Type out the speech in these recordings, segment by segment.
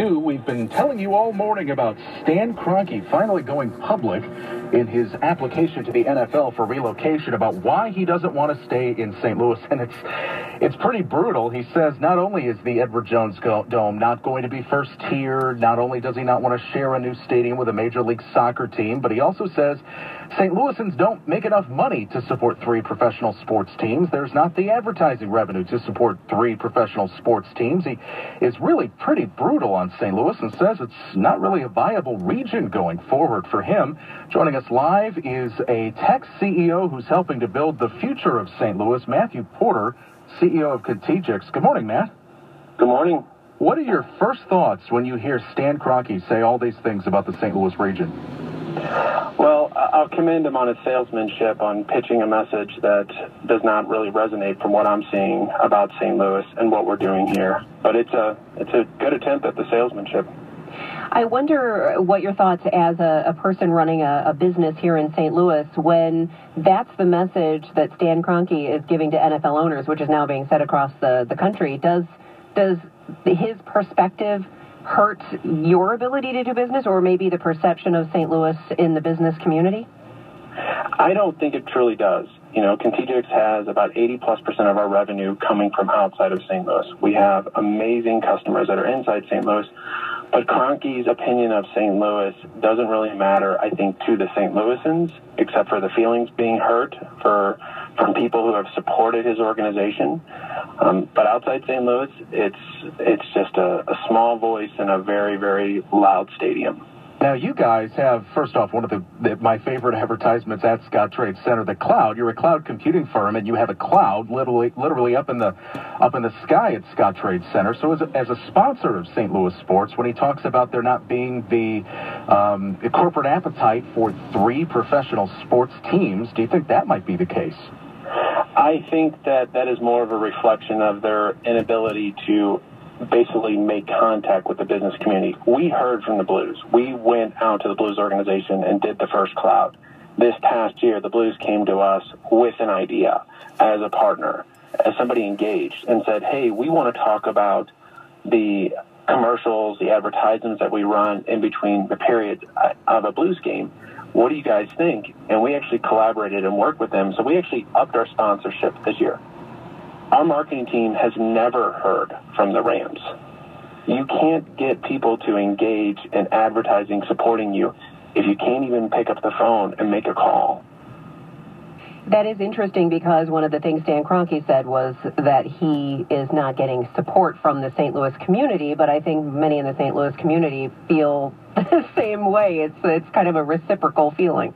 2. We've been telling you all morning about Stan Kroenke finally going public in his application to the NFL for relocation about why he doesn't want to stay in St. Louis. And it's pretty brutal. He says not only is the Edward Jones Dome not going to be first tier, not only does he not want to share a new stadium with a Major League Soccer team, but he also says St. Louisans don't make enough money to support 3 professional sports teams. There's not the advertising revenue to support 3 professional sports teams. He is really pretty brutal on St. Louis and says it's not really a viable region going forward for him. Joining us live is a tech CEO who's helping to build the future of St. Louis, Matthew Porter, CEO of Contigix. Good morning, Matt. Good morning. What are your first thoughts when you hear Stan Kroenke say all these things about the St. Louis region? Well, I'll commend him on his salesmanship on pitching a message that does not really resonate from what I'm seeing about St. Louis and what we're doing here. But it's a good attempt at the salesmanship. I wonder what your thoughts as a person running a business here in St. Louis when that's the message that Stan Kroenke is giving to NFL owners, which is now being said across the country. Does his perspective hurt your ability to do business, or maybe the perception of St. Louis in the business community? I don't think it truly does. You know, Contigix has about 80+% of our revenue coming from outside of St. Louis. We have amazing customers that are inside St. Louis, but Kroenke's opinion of St. Louis doesn't really matter, I think, to the St. Louisans, except for the feelings being hurt from people who have supported his organization. But outside St. Louis, it's just a small voice in a very, very loud stadium. Now, you guys have, first off, one of my favorite advertisements at Scottrade Center, the cloud. You're a cloud computing firm, and you have a cloud literally up in the sky at Scottrade Center. So as a sponsor of St. Louis sports, when he talks about there not being the corporate appetite for 3 professional sports teams, do you think that might be the case? I think that is more of a reflection of their inability to basically make contact with the business community. We heard from the Blues. We went out to the Blues organization and did the first cloud. This past year, the Blues came to us with an idea as a partner, as somebody engaged, and said, hey, we want to talk about the commercials, the advertisements that we run in between the periods of a Blues game. What do you guys think? And we actually collaborated and worked with them. So we actually upped our sponsorship this year. Our marketing team has never heard from the Rams. You can't get people to engage in advertising supporting you if you can't even pick up the phone and make a call. That is interesting because one of the things Stan Kroenke said was that he is not getting support from the St. Louis community, but I think many in the St. Louis community feel the same way. It's kind of a reciprocal feeling.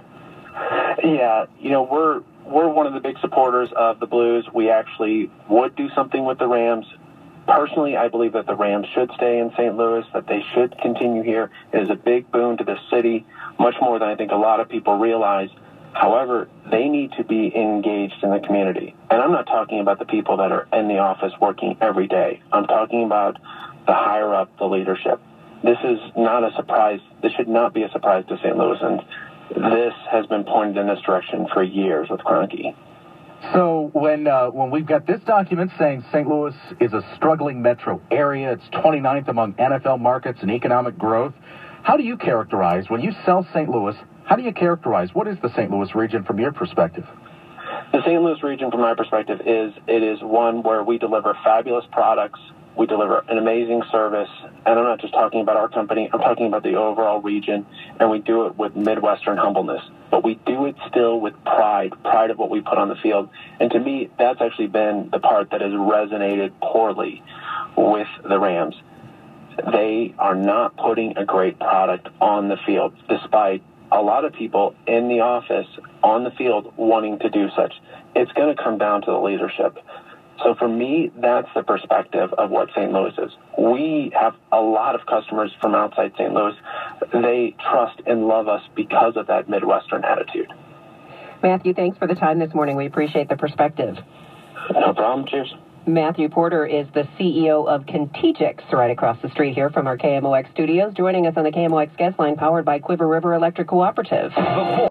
Yeah, you know, we're one of the big supporters of the Blues. We actually would do something with the Rams. Personally, I believe that the Rams should stay in St. Louis, that they should continue here. It is a big boon to the city, much more than I think a lot of people realize. However, they need to be engaged in the community. And I'm not talking about the people that are in the office working every day. I'm talking about the higher up, the leadership. This is not a surprise. This should not be a surprise to St. Louisans. This has been pointed in this direction for years with Kroenke. So when we've got this document saying St. Louis is a struggling metro area, it's 29th among NFL markets in economic growth, how do you characterize, when you sell St. Louis, how do you characterize, what is the St. Louis region from your perspective? The St. Louis region, from my perspective, is one where we deliver fabulous products. We deliver an amazing service, and I'm not just talking about our company, I'm talking about the overall region, and we do it with Midwestern humbleness. But we do it still with pride of what we put on the field. And to me, that's actually been the part that has resonated poorly with the Rams. They are not putting a great product on the field, despite a lot of people in the office on the field wanting to do such. It's going to come down to the leadership. So for me, that's the perspective of what St. Louis is. We have a lot of customers from outside St. Louis. They trust and love us because of that Midwestern attitude. Matthew, thanks for the time this morning. We appreciate the perspective. No problem. Cheers. Matthew Porter is the CEO of Contigix, right across the street here from our KMOX studios, joining us on the KMOX guest line powered by Quiver River Electric Cooperative.